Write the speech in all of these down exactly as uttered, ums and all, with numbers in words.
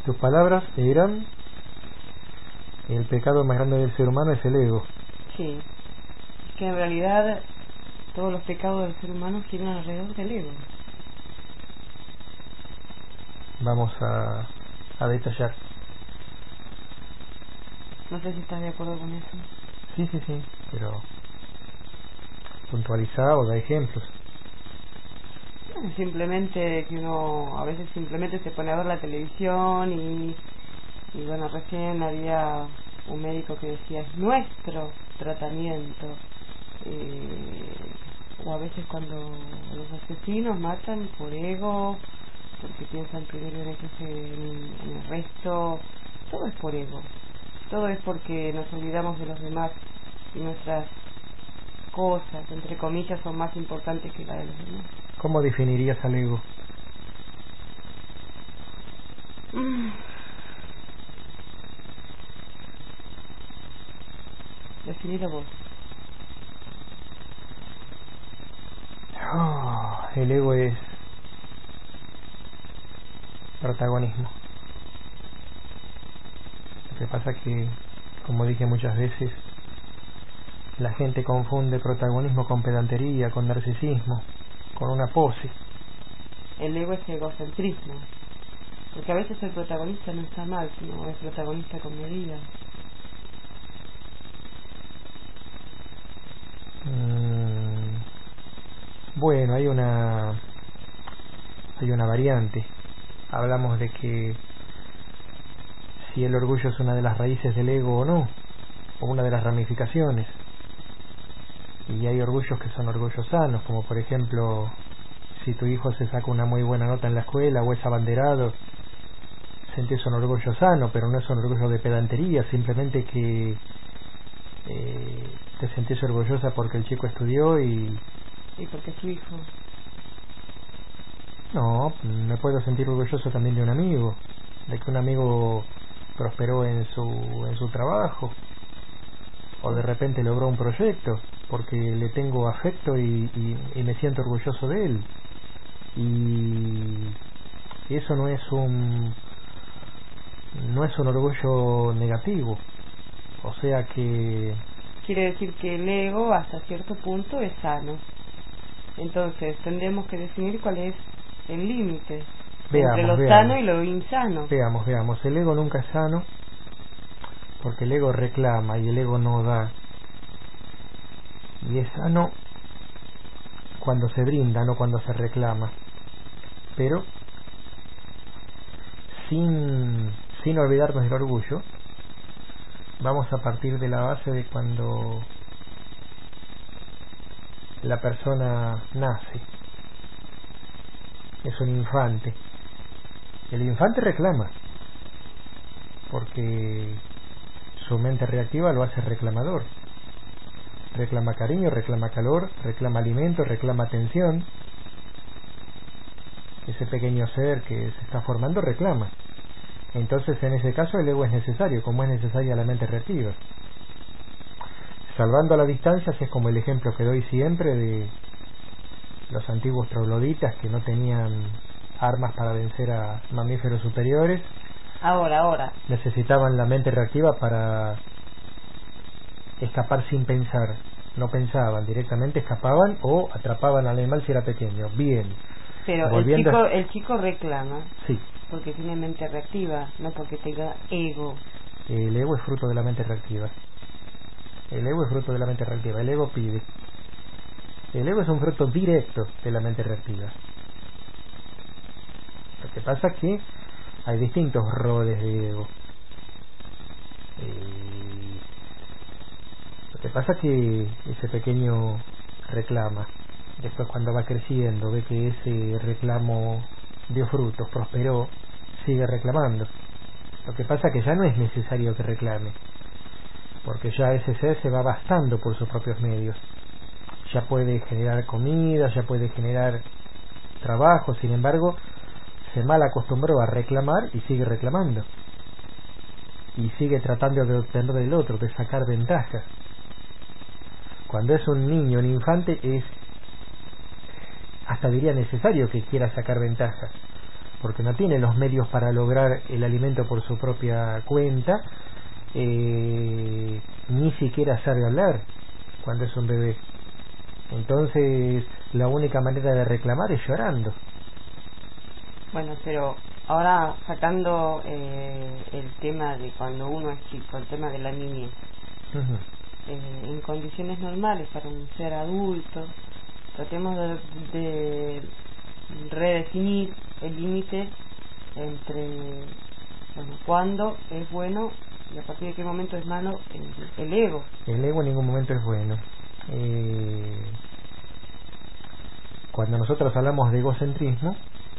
sus palabras eran: el pecado más grande del ser humano es el ego. Sí, es que en realidad todos los pecados del ser humano giran alrededor del ego. Vamos a, a detallar. No sé si estás de acuerdo con eso. Sí, sí, sí, pero puntualizado, da ejemplos. Simplemente que uno a veces simplemente se pone a ver la televisión y, y bueno, recién había un médico que decía: es nuestro tratamiento. Eh, o a veces cuando los asesinos matan por ego, porque piensan primero en, en, en el resto, todo es por ego, todo es porque nos olvidamos de los demás y nuestras cosas, entre comillas, son más importantes que la de los demás. ¿Cómo definirías al ego? Mm. Definilo vos. Oh, el ego es protagonismo. Lo que pasa que, como dije muchas veces, la gente confunde protagonismo con pedantería, con narcisismo, con una pose. El ego es egocentrismo, porque a veces el protagonista no está mal, sino es protagonista con medida. Mm, bueno, hay una hay una variante. Hablamos de que si el orgullo es una de las raíces del ego o no, o una de las ramificaciones. Y hay orgullos que son orgullos sanos, como por ejemplo, si tu hijo se saca una muy buena nota en la escuela o es abanderado, sentís un orgullo sano, pero no es un orgullo de pedantería, simplemente que eh, te sentís orgullosa porque el chico estudió y... Y porque es tu hijo. No, me puedo sentir orgulloso también de un amigo, de que un amigo prosperó en su, en su trabajo, o de repente logró un proyecto, porque le tengo afecto y, y, y me siento orgulloso de él. Y eso no es un no es un orgullo negativo, o sea que quiere decir que el ego hasta cierto punto es sano. Entonces tendremos que definir cuál es el límite entre lo veamos, sano veamos, y lo insano. veamos, veamos, el ego nunca es sano, porque el ego reclama y el ego no da, y es sano cuando se brinda, no cuando se reclama, pero sin sin olvidarnos del orgullo. Vamos a partir de la base de cuando la persona nace, es un infante. El infante reclama, porque su mente reactiva lo hace reclamador. Reclama cariño, reclama calor, reclama alimento, reclama atención. Ese pequeño ser que se está formando reclama. Entonces, en ese caso, el ego es necesario, como es necesaria la mente reactiva. Salvando a la distancia, es como el ejemplo que doy siempre de los antiguos trogloditas que no tenían armas para vencer a mamíferos superiores. Ahora, ahora. Necesitaban la mente reactiva para escapar sin pensar. No pensaban, directamente escapaban o atrapaban al animal si era pequeño. Bien. Pero el Volviendo chico, a... el chico reclama. Sí. Porque tiene mente reactiva, no porque tenga ego. El ego es fruto de la mente reactiva. El ego es fruto de la mente reactiva. El ego pide. El ego es un fruto directo de la mente reactiva. Lo que pasa es que hay distintos roles de ego. Eh, lo que pasa es que ese pequeño reclama. Después, cuando va creciendo, ve que ese reclamo dio frutos, prosperó, sigue reclamando. Lo que pasa es que ya no es necesario que reclame, porque ya ese ser se va bastando por sus propios medios. Ya puede generar comida, ya puede generar trabajo. Sin embargo, se mal acostumbró a reclamar y sigue reclamando. Y sigue tratando de obtener del otro, de sacar ventaja. Cuando es un niño, un infante, es hasta diría necesario que quiera sacar ventaja, porque no tiene los medios para lograr el alimento por su propia cuenta, eh, ni siquiera sabe hablar cuando es un bebé. Entonces la única manera de reclamar es llorando. Bueno, pero ahora sacando eh, el tema de cuando uno es chico, el tema de la niñez, uh-huh. eh, en condiciones normales para un ser adulto, tratemos de, de redefinir el límite entre, bueno, cuándo es bueno y a partir de qué momento es malo el, el ego. El ego en ningún momento es bueno. Eh, cuando nosotros hablamos de egocentrismo,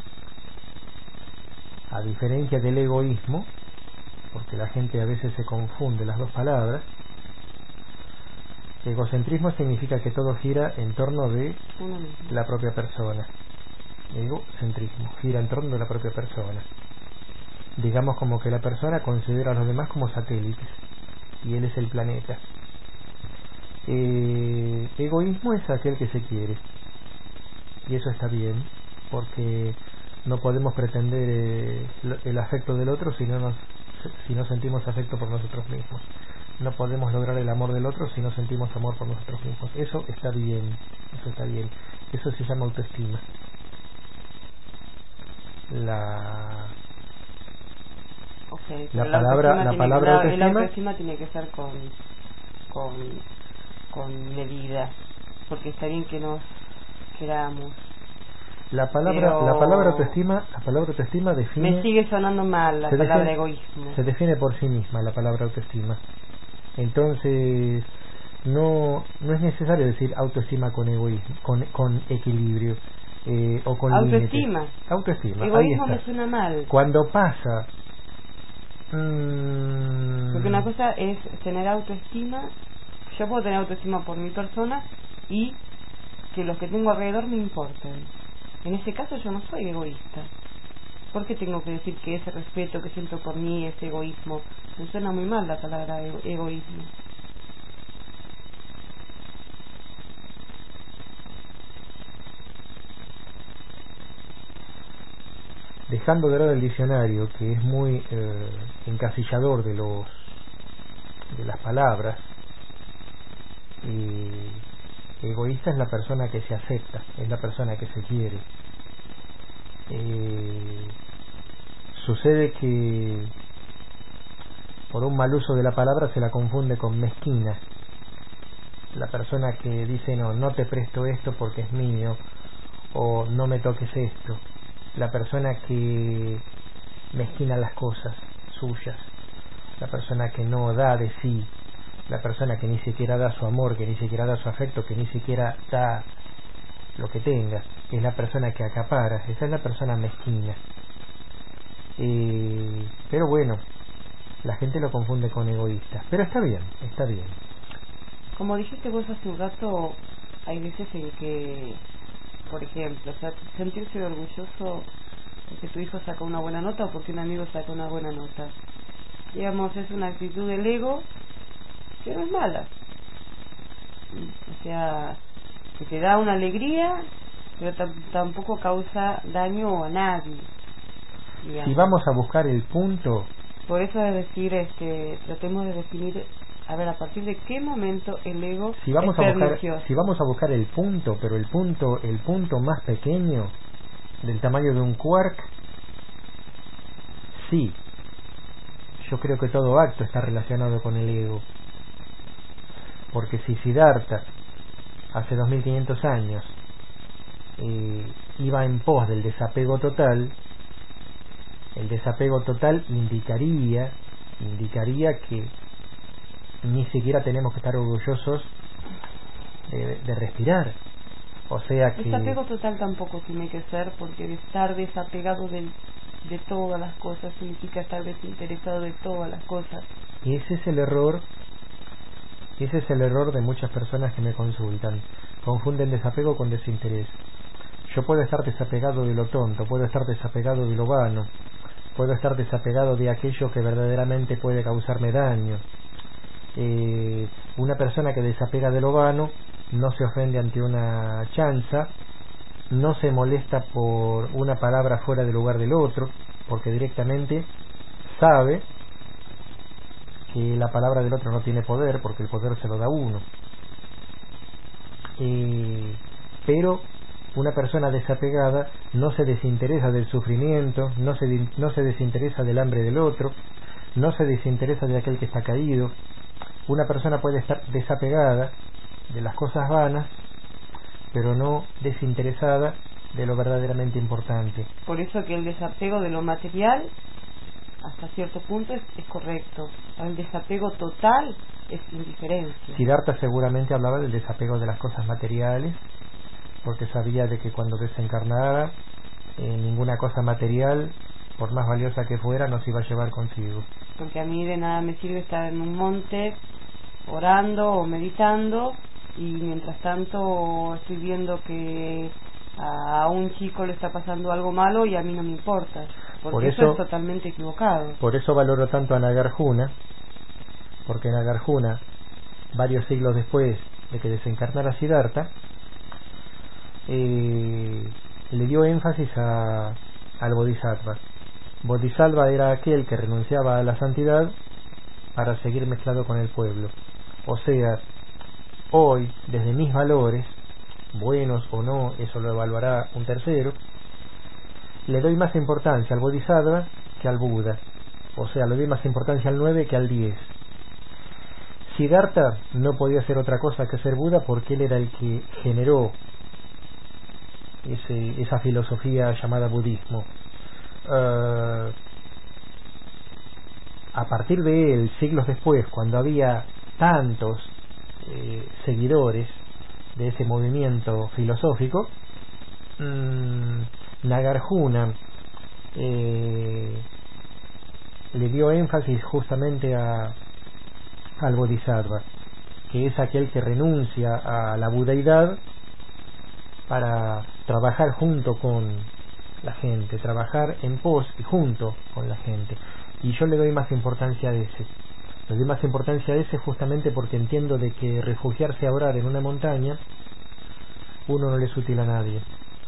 a diferencia del egoísmo, porque la gente a veces se confunde las dos palabras, egocentrismo significa que todo gira en torno de la propia persona. Egocentrismo gira en torno de la propia persona. Digamos como que la persona considera a los demás como satélites y él es el planeta. Eh, egoísmo es aquel que se quiere, y eso está bien, porque no podemos pretender eh, el afecto del otro si no nos, si no sentimos afecto por nosotros mismos. No podemos lograr el amor del otro si no sentimos amor por nosotros mismos. Eso está bien, eso está bien. Eso se llama autoestima. La okay, la palabra la palabra autoestima, autoestima, la autoestima tiene que ser con con con medida, porque está bien que nos queramos. La palabra pero la palabra autoestima, la palabra autoestima define. Me sigue sonando mal la palabra define, egoísmo. Se define por sí misma la palabra autoestima. Entonces no no es necesario decir autoestima con egoísmo, con con equilibrio eh, o con autoestima. límites. Autoestima. Egoísmo Ahí está. me suena mal. Cuando pasa mmm... porque una cosa es tener autoestima. Yo puedo tener autoestima por mi persona y que los que tengo alrededor me importen. En ese caso yo no soy egoísta. ¿Por qué tengo que decir que ese respeto que siento por mí es egoísmo? Me suena muy mal la palabra ego- egoísmo. Dejando de lado el diccionario, que es muy eh, encasillador de los de las palabras, y egoísta es la persona que se acepta, es la persona que se quiere. Eh, sucede que por un mal uso de la palabra se la confunde con mezquina. La persona que dice no, no te presto esto porque es mío, o no me toques esto. La persona que mezquina las cosas suyas, la persona que no da de sí, la persona que ni siquiera da su amor, que ni siquiera da su afecto, que ni siquiera da lo que tenga, es la persona que acapara. Esa es la persona mezquina. Eh, pero bueno, la gente lo confunde con egoísta, pero está bien, está bien. Como dijiste vos hace un rato, hay veces en que, por ejemplo, o sea, sentirse orgulloso porque tu hijo sacó una buena nota o porque un amigo sacó una buena nota. Digamos, es una actitud del ego que no es mala. O sea, que te da una alegría, pero t- tampoco causa daño a nadie. Digamos. Si vamos a buscar el punto, por eso es decir, este, tratemos de definir, a ver, a partir de qué momento el ego si vamos es a buscar, pernicioso. si vamos a buscar el punto, pero el punto, el punto más pequeño, del tamaño de un quark, sí, yo creo que todo acto está relacionado con el ego, porque si Siddhartha hace dos mil quinientos años eh, iba en pos del desapego total, el desapego total indicaría indicaría que ni siquiera tenemos que estar orgullosos de, de respirar. O sea que desapego total tampoco tiene que ser, porque estar desapegado del, de todas las cosas significa estar desinteresado de todas las cosas. Y ese es el error, ese es el error de muchas personas que me consultan. Confunden desapego con desinterés. Yo puedo estar desapegado de lo tonto, puedo estar desapegado de lo vano, puedo estar desapegado de aquello que verdaderamente puede causarme daño. Eh, una persona que desapega de lo vano no se ofende ante una chanza no se molesta por una palabra fuera del lugar del otro, porque directamente sabe que la palabra del otro no tiene poder, porque el poder se lo da uno. Eh, pero una persona desapegada no se desinteresa del sufrimiento, no se, no se desinteresa del hambre del otro, no se desinteresa de aquel que está caído. Una persona puede estar desapegada de las cosas vanas, pero no desinteresada de lo verdaderamente importante. Por eso que el desapego de lo material hasta cierto punto es, es correcto. El desapego total es indiferencia. Siddhartha seguramente hablaba del desapego de las cosas materiales, porque sabía de que cuando desencarnara eh, ninguna cosa material, por más valiosa que fuera, no se iba a llevar consigo. Porque a mí de nada me sirve estar en un monte orando o meditando y mientras tanto estoy viendo que a un chico le está pasando algo malo y a mí no me importa, porque por eso, eso es totalmente equivocado. Por eso valoro tanto a Nagarjuna, porque Nagarjuna, varios siglos después de que desencarnara Siddhartha, eh, le dio énfasis a, al Bodhisattva. Bodhisattva era aquel que renunciaba a la santidad para seguir mezclado con el pueblo. O sea, hoy, desde mis valores, buenos o no, eso lo evaluará un tercero, le doy más importancia al Bodhisattva que al Buda. O sea, le doy más importancia al nueve que al diez. Siddhartha no podía hacer otra cosa que ser Buda porque él era el que generó ese, esa filosofía llamada budismo. Uh, a partir de él, siglos después, cuando había tantos eh, seguidores de ese movimiento filosófico, mmm, Nagarjuna eh, le dio énfasis justamente a, al Bodhisattva, que es aquel que renuncia a la budeidad para trabajar junto con la gente, trabajar en pos y junto con la gente. Y yo le doy más importancia a ese. Le doy más importancia a ese justamente porque entiendo de que refugiarse a orar en una montaña, uno no le es útil a nadie.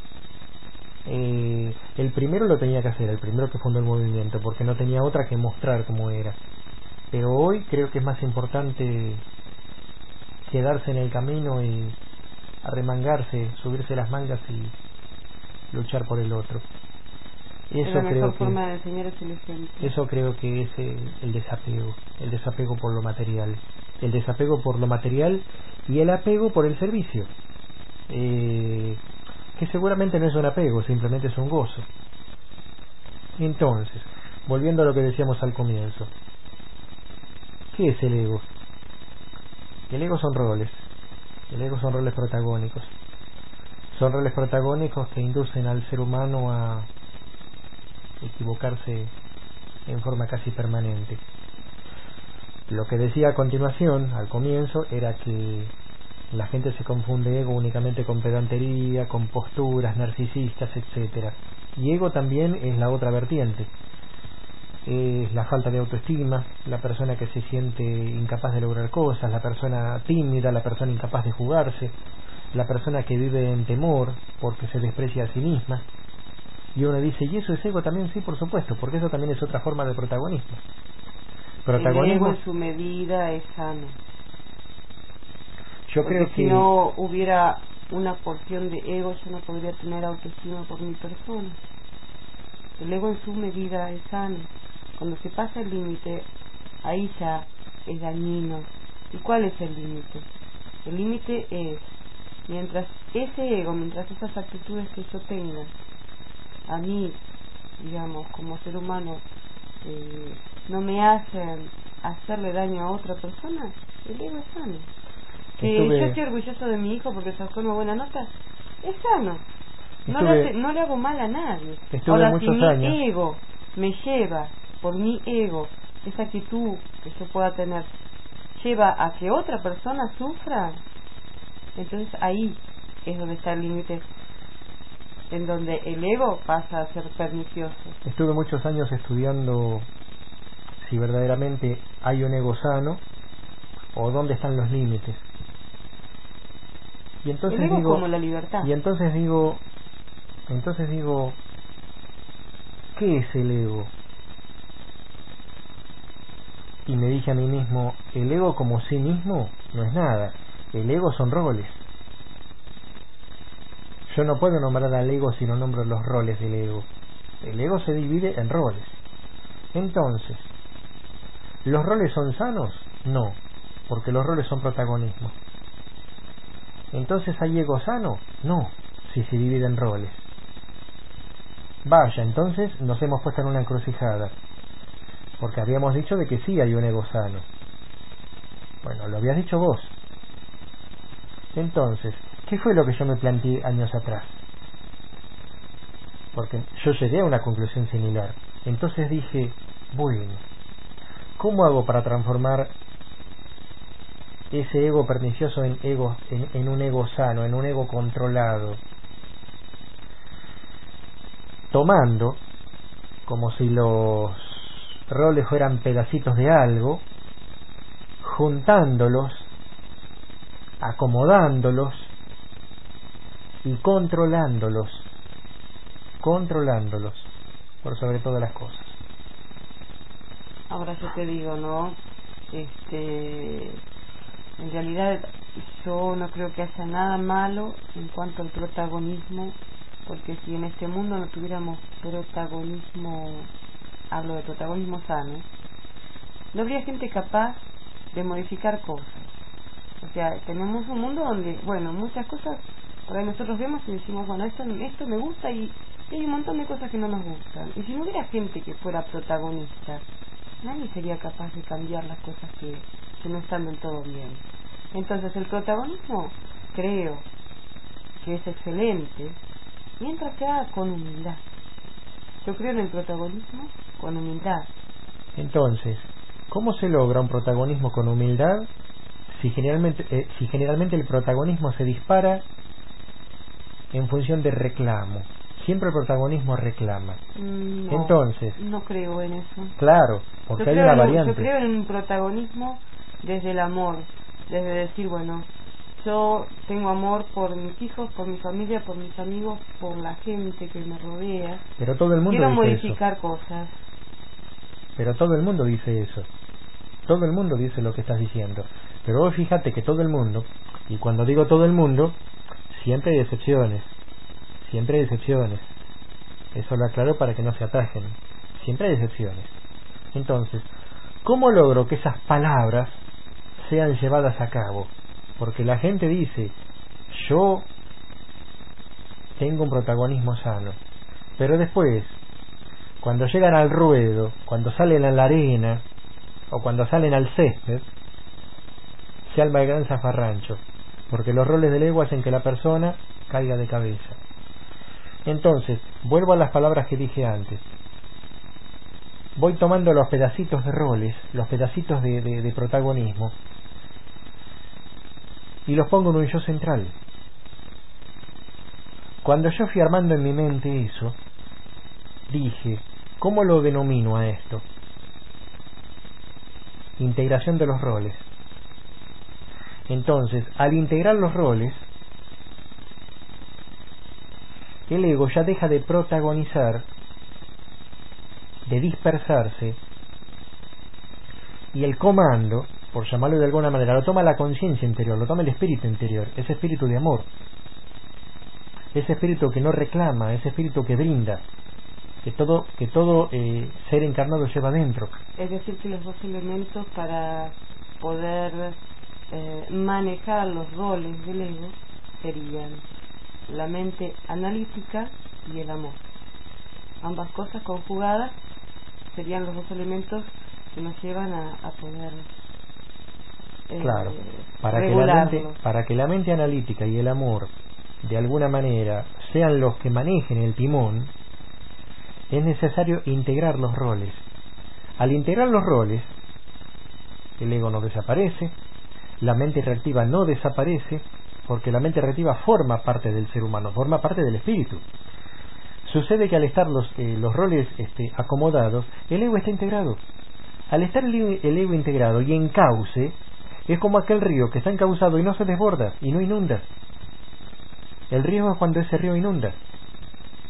Eh, el primero lo tenía que hacer, el primero que fundó el movimiento, porque no tenía otra que mostrar cómo era. Pero hoy creo que es más importante quedarse en el camino y arremangarse, subirse las mangas y luchar por el otro. Eso la mejor creo que forma de enseñar es el ejemplo. Eso creo que es el, el desapego, el desapego por lo material, el desapego por lo material y el apego por el servicio, eh, que seguramente no es un apego, simplemente es un gozo. Entonces, volviendo a lo que decíamos al comienzo, ¿qué es el ego? El ego son roles, el ego son roles protagónicos, son roles protagónicos que inducen al ser humano a equivocarse en forma casi permanente. Lo que decía a continuación, al comienzo, era que la gente se confunde ego únicamente con pedantería, con posturas narcisistas, etcétera. Y ego también es la otra vertiente. Es la falta de autoestima, la persona que se siente incapaz de lograr cosas, la persona tímida, la persona incapaz de jugarse, la persona que vive en temor porque se desprecia a sí misma. Y uno dice, ¿y eso es ego también? Sí, por supuesto, porque eso también es otra forma de protagonismo. Protagonismo. El ego en su medida es sano. Yo porque creo si que no hubiera una porción de ego, yo no podría tener autoestima por mi persona. El ego en su medida es sano. Cuando se pasa el límite, ahí ya es dañino. ¿Y cuál es el límite? El límite es, mientras ese ego, mientras esas actitudes que yo tenga, a mí, digamos, como ser humano, eh, no me hacen hacerle daño a otra persona, el ego es sano. Que Estuve... yo estoy orgulloso de mi hijo porque sacó una buena nota, es sano. No, Estuve... le, hace, no le hago mal a nadie. Estuve Ahora, muchos si mi años. ego me lleva, por mi ego, esa actitud que yo pueda tener, lleva a que otra persona sufra, entonces ahí es donde está el límite, en donde el ego pasa a ser pernicioso. Estuve muchos años estudiando si verdaderamente hay un ego sano o dónde están los límites. Y entonces el ego digo, como la libertad. y entonces digo, Entonces digo, ¿qué es el ego? Y me dije a mí mismo, el ego como sí mismo no es nada, el ego son roles. Yo no puedo nombrar al ego si no nombro los roles del ego. El ego se divide en roles. Entonces, ¿los roles son sanos? No, porque los roles son protagonismo. Entonces, ¿hay ego sano? No, si se divide en roles. Vaya, entonces nos hemos puesto en una encrucijada, porque habíamos dicho de que sí hay un ego sano. Bueno, lo habías dicho vos. Entonces, ¿qué fue lo que yo me planteé años atrás? Porque yo llegué a una conclusión similar. Entonces dije, bueno, ¿cómo hago para transformar ese ego pernicioso en, ego, en, en un ego sano, en un ego controlado? Tomando, como si los roles fueran pedacitos de algo, juntándolos, acomodándolos y controlándolos, controlándolos por sobre todas las cosas. Ahora yo te digo, ¿no? Este, en realidad yo no creo que haya nada malo en cuanto al protagonismo, porque si en este mundo no tuviéramos protagonismo, hablo de protagonismo sano, no habría gente capaz de modificar cosas. O sea, tenemos un mundo donde, bueno, muchas cosas por ahí nosotros vemos y decimos, bueno, esto, esto me gusta, y, y hay un montón de cosas que no nos gustan. Y si no hubiera gente que fuera protagonista, nadie sería capaz de cambiar las cosas que, que no están del todo bien. Entonces el protagonismo creo que es excelente mientras se haga con humildad. Yo creo en el protagonismo con humildad. Entonces, ¿cómo se logra un protagonismo con humildad si generalmente, eh, si generalmente el protagonismo se dispara en función de reclamo? Siempre el protagonismo reclama. Mm, no, Entonces, no creo en eso. claro, porque yo hay creo una en un, variante. Yo creo en un protagonismo desde el amor, desde decir, bueno, yo tengo amor por mis hijos, por mi familia, por mis amigos, por la gente que me rodea. Pero todo el mundo Quiero dice modificar eso. cosas. Pero todo el mundo dice eso. Todo el mundo dice lo que estás diciendo. Pero vos fíjate que todo el mundo, y cuando digo todo el mundo, siempre hay excepciones. Siempre hay excepciones. Eso lo aclaro para que no se atajen. Siempre hay excepciones. Entonces, ¿cómo logro que esas palabras sean llevadas a cabo? Porque la gente dice, yo tengo un protagonismo sano. Pero después, cuando llegan al ruedo, cuando salen a la arena, o cuando salen al césped, se alma el gran zafarrancho, porque los roles del ego hacen que la persona caiga de cabeza. Entonces, vuelvo a las palabras que dije antes. Voy tomando los pedacitos de roles, los pedacitos de, de, de protagonismo, y los pongo en un yo central. Cuando yo fui armando en mi mente eso, dije, ¿cómo lo denomino a esto? Integración de los roles. Entonces, al integrar los roles, el ego ya deja de protagonizar, de dispersarse, y el comando, por llamarlo de alguna manera, lo toma la conciencia interior, lo toma el espíritu interior, ese espíritu de amor, ese espíritu que no reclama, ese espíritu que brinda, que todo, que todo eh, ser encarnado lleva dentro. Es decir, que los dos elementos para poder eh, manejar los roles del ego serían la mente analítica y el amor. Ambas cosas conjugadas serían los dos elementos que nos llevan a, a poder eh, claro, para que la mente, para que la mente analítica y el amor de alguna manera sean los que manejen el timón, es necesario integrar los roles. Al integrar los roles, el ego no desaparece, la mente reactiva no desaparece, porque la mente reactiva forma parte del ser humano, forma parte del espíritu. Sucede que al estar los, eh, los roles este, acomodados, el ego está integrado. Al estar el ego, el ego integrado y en cauce, es como aquel río que está encauzado y no se desborda y no inunda. El riesgo es cuando ese río inunda.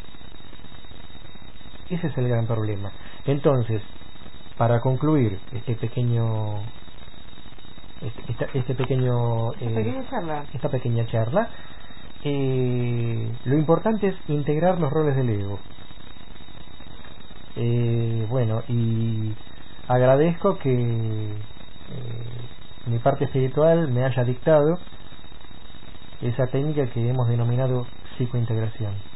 Ese es el gran problema. Entonces, para concluir este pequeño este, esta, este pequeño esta eh, pequeña charla, esta pequeña charla eh, lo importante es integrar los roles del ego. Eh, bueno, y agradezco que eh, mi parte espiritual me haya dictado esa técnica que hemos denominado psicointegración.